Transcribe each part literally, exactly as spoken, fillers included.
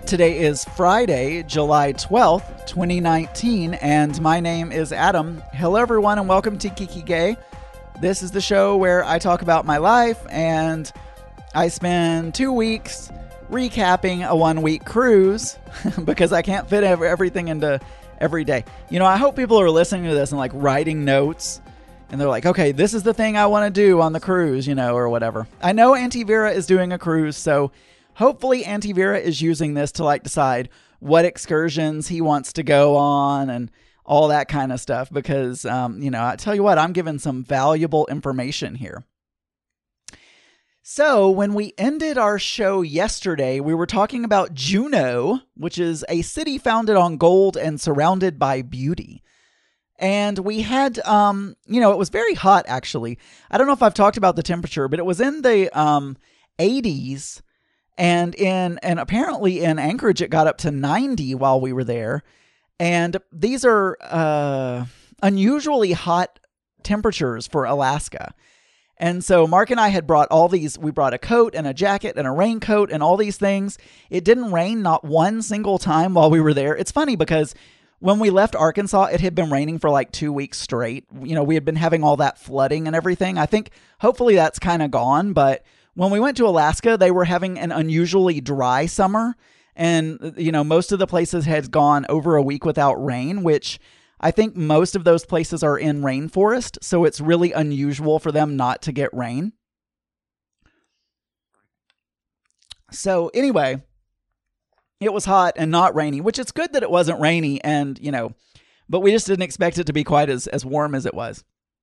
Today is Friday, July twelfth, twenty nineteen, and my name is Adam. Hello, everyone, and welcome to Kiki Gay. This is the show where I talk about my life, and I spend two weeks recapping a one-week cruise because I can't fit everything into every day. You know, I hope people are listening to this and like writing notes, and they're like, okay, this is the thing I want to do on the cruise, you know, or whatever. I know Auntie Vera is doing a cruise, so hopefully Auntie Vera is using this to like decide what excursions he wants to go on and all that kind of stuff because, um, you know, I tell you what, I'm giving some valuable information here. So when we ended our show yesterday, we were talking about Juneau, which is a city founded on gold and surrounded by beauty. And we had, um, you know, it was very hot, actually. I don't know if I've talked about the temperature, but it was in the um, eighties. And in and apparently in Anchorage, it got up to ninety while we were there. And these are uh, unusually hot temperatures for Alaska. And so Mark and I had brought all these, we brought a coat and a jacket and a raincoat and all these things. It didn't rain not one single time while we were there. It's funny because when we left Arkansas, it had been raining for like two weeks straight. You know, we had been having all that flooding and everything. I think hopefully that's kind of gone, but when we went to Alaska, they were having an unusually dry summer. And, you know, most of the places had gone over a week without rain, which I think most of those places are in rainforest. So it's really unusual for them not to get rain. So anyway, it was hot and not rainy, which it's good that it wasn't rainy. And, you know, but we just didn't expect it to be quite as, as warm as it was.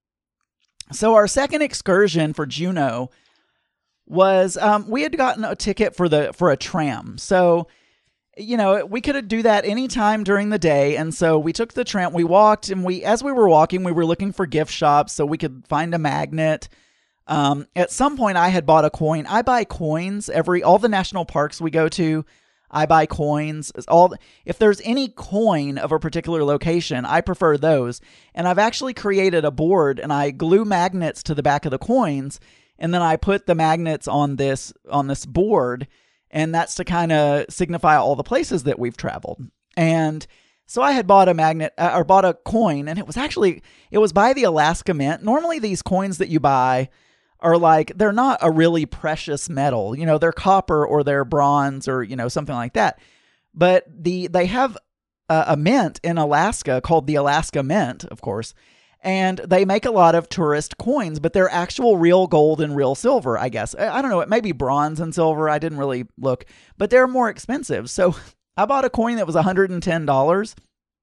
So our second excursion for Juneau was um, we had gotten a ticket for the for a tram. So, you know, we could do that anytime during the day. And so we took the tram, we walked, and we as we were walking, we were looking for gift shops so we could find a magnet. Um, at some point, I had bought a coin. I buy coins every all the national parks we go to. I buy coins. All if there's any coin of a particular location, I prefer those. And I've actually created a board, and I glue magnets to the back of the coins. And then I put the magnets on this on this board, and that's to kind of signify all the places that we've traveled. And so I had bought a magnet uh, or bought a coin, and it was actually it was by the Alaska Mint. Normally, these coins that you buy are like they're not a really precious metal, you know, they're copper or they're bronze or you know something like that. But the they have a, a mint in Alaska called the Alaska Mint, of course. And they make a lot of tourist coins, but they're actual real gold and real silver, I guess. I don't know. It may be bronze and silver. I didn't really look, but they're more expensive. So I bought a coin that was one hundred ten dollars.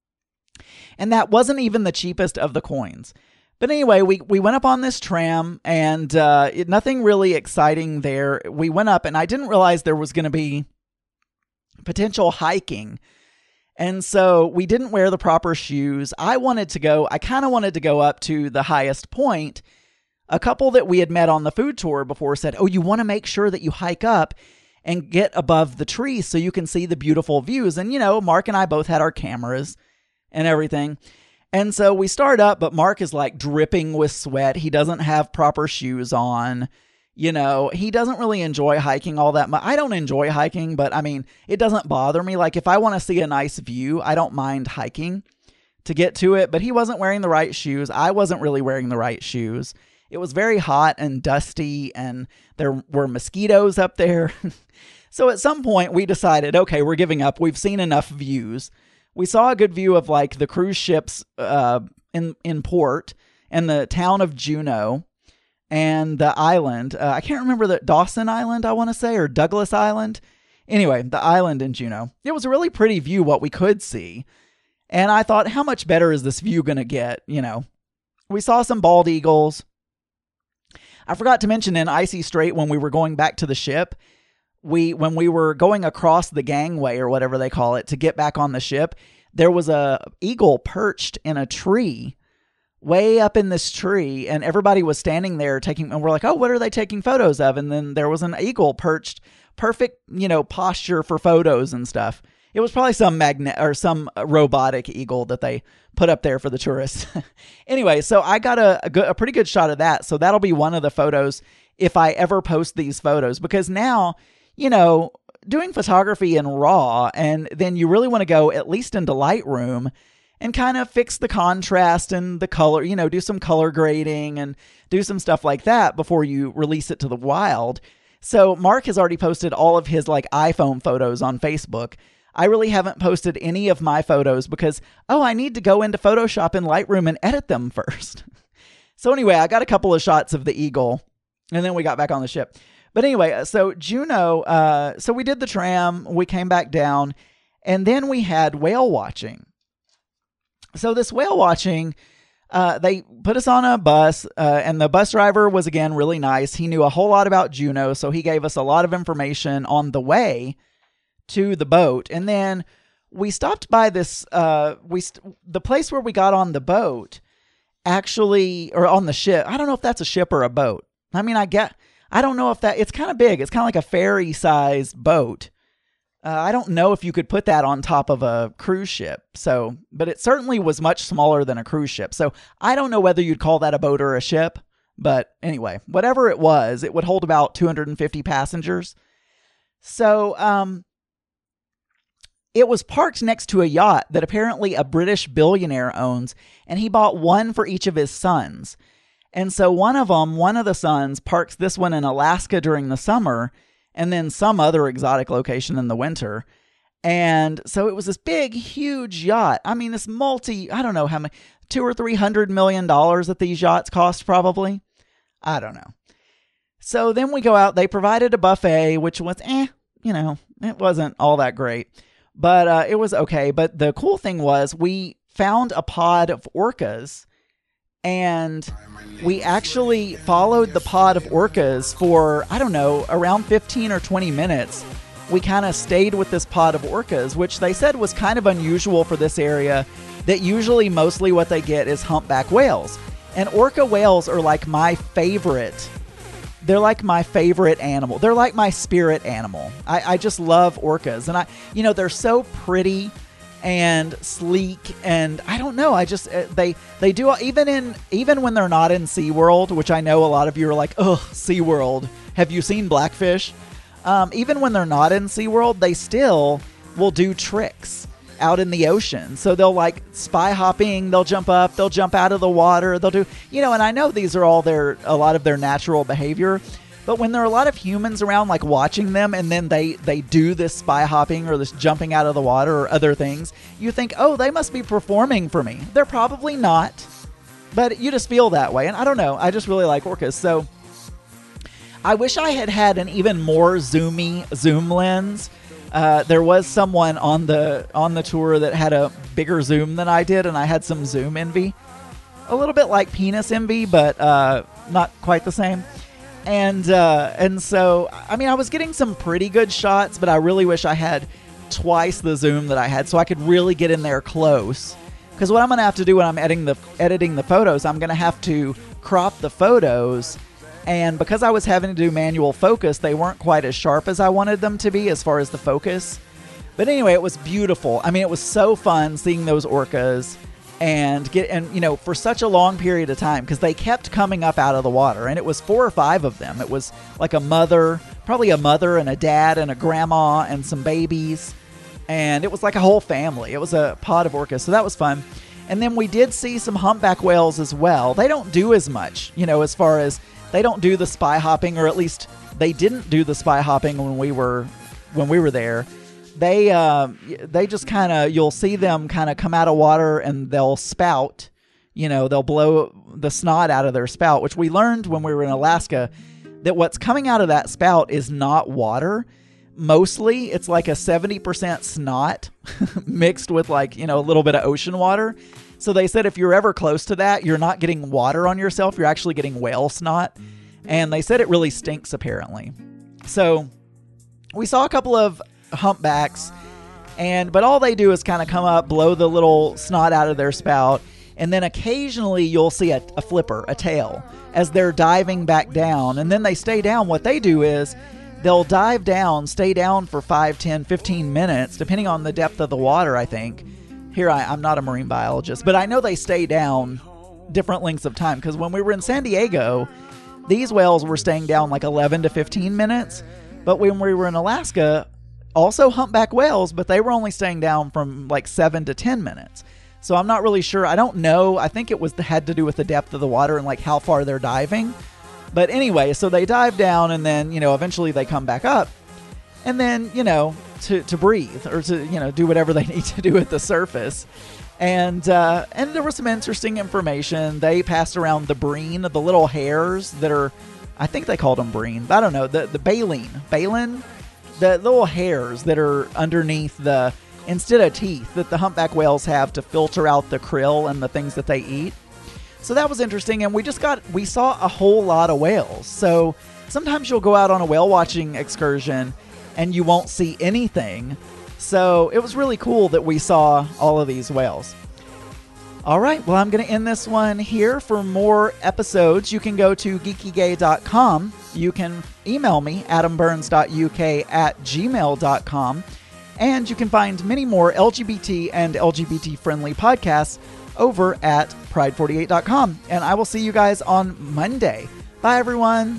And that wasn't even the cheapest of the coins. But anyway, we, we went up on this tram and uh, it, nothing really exciting there. We went up and I didn't realize there was going to be potential hiking. And so we didn't wear the proper shoes. I wanted to go, I kind of wanted to go up to the highest point. A couple that we had met on the food tour before said, oh, you want to make sure that you hike up and get above the trees so you can see the beautiful views. And, you know, Mark and I both had our cameras and everything. And so we start up, but Mark is like dripping with sweat. He doesn't have proper shoes on. You know, he doesn't really enjoy hiking all that much. I don't enjoy hiking, but I mean, it doesn't bother me. Like if I want to see a nice view, I don't mind hiking to get to it, but he wasn't wearing the right shoes. I wasn't really wearing the right shoes. It was very hot and dusty and there were mosquitoes up there. So at some point we decided, okay, we're giving up. We've seen enough views. We saw a good view of like the cruise ships uh, in, in port and the town of Juneau. And the island, uh, I can't remember the Dawson Island, I want to say, or Douglas Island. Anyway, the island in Juneau. It was a really pretty view, what we could see. And I thought, how much better is this view going to get? You know, we saw some bald eagles. I forgot to mention in Icy Strait when we were going back to the ship, we when we were going across the gangway or whatever they call it to get back on the ship, there was a eagle perched in a tree. Way up in this tree, and everybody was standing there taking, and we're like, oh, what are they taking photos of? And then there was an eagle perched, perfect, you know, posture for photos and stuff. It was probably some magnet or some robotic eagle that they put up there for the tourists. Anyway, so I got a, a, good, a pretty good shot of that. So that'll be one of the photos if I ever post these photos, because now, you know, doing photography in RAW, and then you really want to go at least into Lightroom and kind of fix the contrast and the color, you know, do some color grading and do some stuff like that before you release it to the wild. So Mark has already posted all of his like iPhone photos on Facebook. I really haven't posted any of my photos because, oh, I need to go into Photoshop and Lightroom and edit them first. So anyway, I got a couple of shots of the eagle, and then we got back on the ship. But anyway, so Juneau, uh, so we did the tram, we came back down, and then we had whale watching. So this whale watching, uh, they put us on a bus, uh, and the bus driver was, again, really nice. He knew a whole lot about Juneau, so he gave us a lot of information on the way to the boat. And then we stopped by this, uh, we st- the place where we got on the boat, actually, or on the ship. I don't know if that's a ship or a boat. I mean, I get, I don't know if that, it's kind of big. It's kind of like a ferry-sized boat. Uh, I don't know if you could put that on top of a cruise ship. So, but it certainly was much smaller than a cruise ship. So I don't know whether you'd call that a boat or a ship. But anyway, whatever it was, it would hold about two hundred fifty passengers. So, um, it was parked next to a yacht that apparently a British billionaire owns, and he bought one for each of his sons. And so one of them, one of the sons, parks this one in Alaska during the summer, and then some other exotic location in the winter. And so it was this big, huge yacht. I mean, this multi, I don't know how many, two or three hundred million dollars that these yachts cost probably. I don't know. So then we go out. They provided a buffet, which was, eh, you know, it wasn't all that great. But uh, it was okay. But the cool thing was we found a pod of orcas, and we actually followed the pod of orcas for, I don't know, around fifteen or twenty minutes. We kind of stayed with this pod of orcas, which they said was kind of unusual for this area, that usually mostly what they get is humpback whales. And orca whales are like my favorite. They're like my favorite animal. They're like my spirit animal. I, I just love orcas. And I, you know, they're so pretty and sleek, and I don't know, I just, they, they do, even in, even when they're not in SeaWorld, which I know a lot of you are like, ugh, SeaWorld. Have you seen Blackfish? Um, even when they're not in SeaWorld, they still will do tricks out in the ocean. So they'll like spy hopping, they'll jump up, they'll jump out of the water, they'll do, you know, and I know these are all their, a lot of their natural behavior, but when there are a lot of humans around like watching them, and then they, they do this spy hopping or this jumping out of the water or other things, you think, oh, they must be performing for me. They're probably not, but you just feel that way. And I don't know, I just really like orcas. So I wish I had had an even more zoomy zoom lens. Uh, there was someone on the on the tour that had a bigger zoom than I did, and I had some zoom envy. A little bit like penis envy, but uh, not quite the same. And uh, and so, I mean, I was getting some pretty good shots, but I really wish I had twice the zoom that I had so I could really get in there close. Because what I'm going to have to do when I'm editing the, editing the photos, I'm going to have to crop the photos. And because I was having to do manual focus, they weren't quite as sharp as I wanted them to be as far as the focus. But anyway, it was beautiful. I mean, it was so fun seeing those orcas and get, and you know, for such a long period of time, because they kept coming up out of the water, and it was four or five of them. It was like a mother, probably a mother and a dad and a grandma and some babies. And it was like a whole family. It was a pod of orcas. So that was fun. And then we did see some humpback whales as well. They don't do as much, you know, as far as they don't do the spy hopping, or at least they didn't do the spy hopping when we were when we were there. They uh, they just kind of, you'll see them kind of come out of water and they'll spout, you know, they'll blow the snot out of their spout, which we learned when we were in Alaska, that what's coming out of that spout is not water. Mostly it's like a seventy percent snot mixed with like, you know, a little bit of ocean water. So they said if you're ever close to that, you're not getting water on yourself. You're actually getting whale snot. And they said it really stinks, apparently. So we saw a couple of humpbacks, and but all they do is kind of come up, blow the little snot out of their spout, and then occasionally you'll see a, a flipper, a tail, as they're diving back down. And then they stay down. What they do is they'll dive down, stay down for five, ten, fifteen minutes, depending on the depth of the water, I think. Here, I, I'm not a marine biologist, but I know they stay down different lengths of time, because when we were in San Diego, these whales were staying down like eleven to fifteen minutes, but when we were in Alaska, also humpback whales, but they were only staying down from like seven to ten minutes. So I'm not really sure. I don't know. I think it was had to do with the depth of the water and like how far they're diving. But anyway, so they dive down and then, you know, eventually they come back up. And then, you know, to, to breathe or to, you know, do whatever they need to do at the surface. And uh, and there was some interesting information. They passed around the brine, the little hairs that are, I think they called them brine, but I don't know, the, the baleen, baleen, the little hairs that are underneath the, instead of teeth, that the humpback whales have to filter out the krill and the things that they eat. So that was interesting, and we just got, we saw a whole lot of whales. So sometimes you'll go out on a whale watching excursion and you won't see anything. So it was really cool that we saw all of these whales. All right, well, I'm going to end this one here. For more episodes, you can go to geeky gay dot com. You can email me, adam burns dot u k at gmail dot com. And you can find many more L G B T and L G B T-friendly podcasts over at pride forty-eight dot com. And I will see you guys on Monday. Bye, everyone.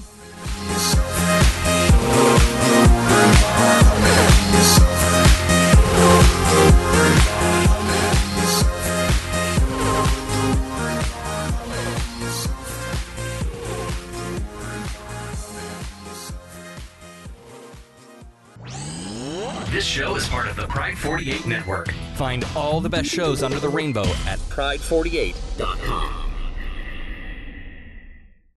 This show is part of the Pride forty-eight Network. Find all the best shows under the rainbow at pride forty-eight dot com.